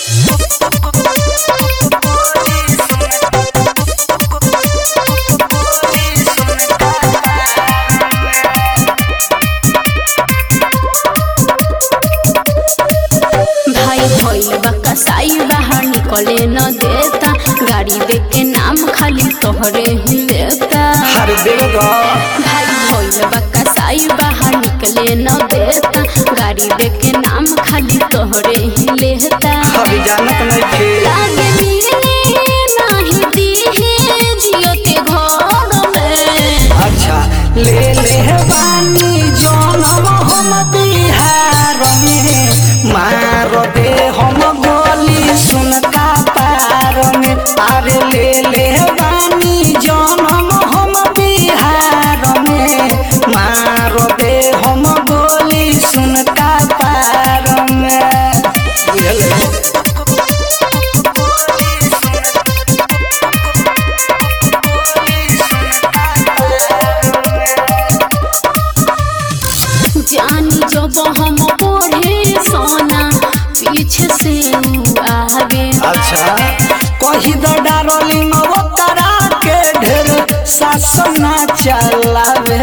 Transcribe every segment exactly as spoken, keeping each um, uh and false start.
कसाई बाहर निकले न देता, गाड़ी देख के नाम खाली तोहरे ही लेता। भाई भइल बा कसाई बाहर निकले न देता, गाड़ी देख के नाम खाली तोहरे ही लेता। लागे मिले नाही दीहे जियो के घर में। अच्छा ले ले बानी जनम हम बिहार में, मार दे हम गोली सुन का पार में। अरे ले ले बानी जनम हम बिहार में, मार दे हम गोली सुन का पार में। जानी जब हम पढ़े सोना पीछे से आवे। अच्छा कही दो डार्लिंग वो करा के ढेर शासन चलावे।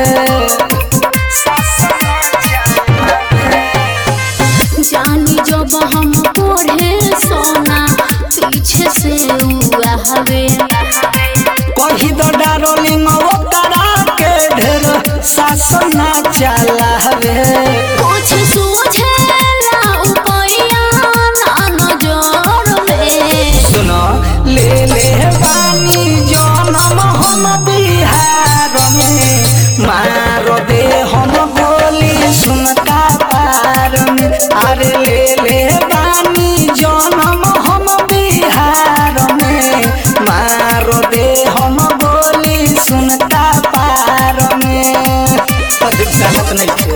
जानी जब हम पढ़े सोना पीछे से आवे। कही दो डार्लिंग वो करा के ढेर शासन चलावे। कुछ सूझे ना उपैया ना नजर में। सुनो ले ले बानी जनम हम बिहार में, मार दे हम गोली सुन का पार में। अरे ले ले बानी जनम हम बिहार में, मार दे हम गोली सुन का पार में। अधिक सहमत नहीं थे।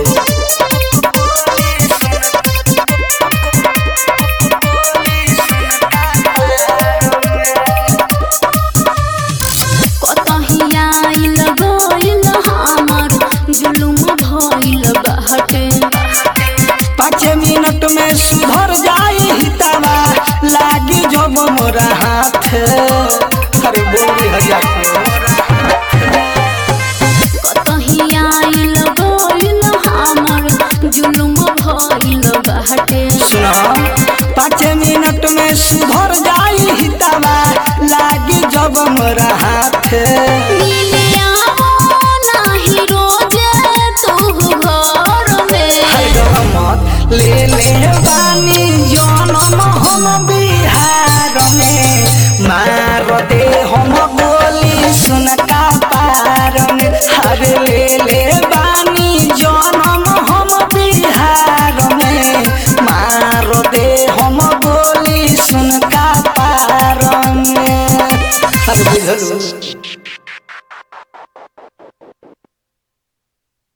पाँच मिनट में सुधर जाई हितावा, लागी जब मोरा हाथ। अरे बोली हजार सुना पाँच मिनट में सुधर जाई हितावा, लागी जब मोरा हाथ। ले ले बानी जनम हम बिहार में, मार दे हम गोली सुन का पार में। अरे ले ले बानी जनम हम बिहार में, मार दे हम गोली सुन का पार में। अरे बुझल।